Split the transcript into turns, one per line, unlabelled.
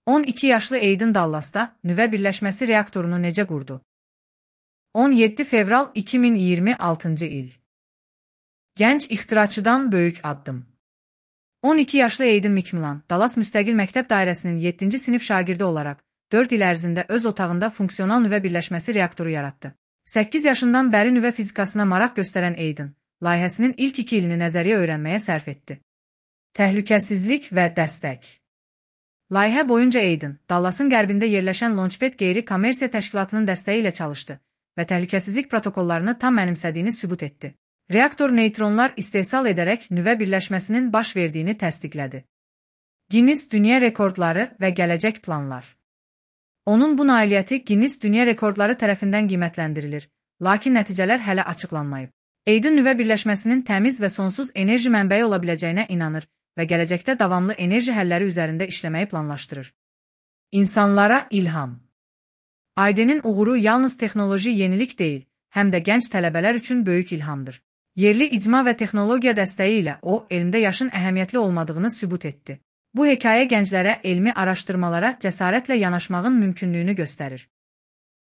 12 yaşlı Aydın Dallasda nüvə birləşməsi reaktorunu necə qurdu? 17 fevral 2026 il. Gənc ixtiraçıdan böyük addım. 12 yaşlı Aydın Mikmilan, Dallas Müstəqil Məktəb Dairəsinin 7-ci sinif şagirdi olaraq 4 il ərzində öz otağında funksional nüvə birləşməsi reaktoru yaratdı. 8 yaşından bəri nüvə fizikasına maraq göstərən Aydın, layihəsinin ilk 2 ilini nəzəriyyə öyrənməyə sərf etdi. Təhlükəsizlik və dəstək. Layihə boyunca Aydın, Dallasın qərbində yerləşən Launchpad qeyri-kommersiya təşkilatının dəstəyi ilə çalışdı və təhlükəsizlik protokollarını tam mənimsədiyini sübut etdi. Reaktor neytronlar istehsal edərək nüvə birləşməsinin baş verdiyini təsdiqlədi. Guinness Dünya Rekordları və gələcək planlar. Onun bu nailiyyəti Guinness Dünya Rekordları tərəfindən qiymətləndirilir, lakin nəticələr hələ açıqlanmayıb. Aydın nüvə birləşməsinin təmiz və sonsuz enerji mənbəyi ola biləcəyinə inanır və gələcəkdə davamlı enerji həlləri üzərində işləməyi planlaşdırır. İnsanlara ilham. Aydının uğuru yalnız texnoloji yenilik deyil, həm də gənc tələbələr üçün böyük ilhamdır. Yerli icma və texnologiya dəstəyi ilə o, elmdə yaşın əhəmiyyətli olmadığını sübut etdi. Bu hekayə gənclərə elmi araşdırmalara cəsarətlə yanaşmağın mümkünlüyünü göstərir.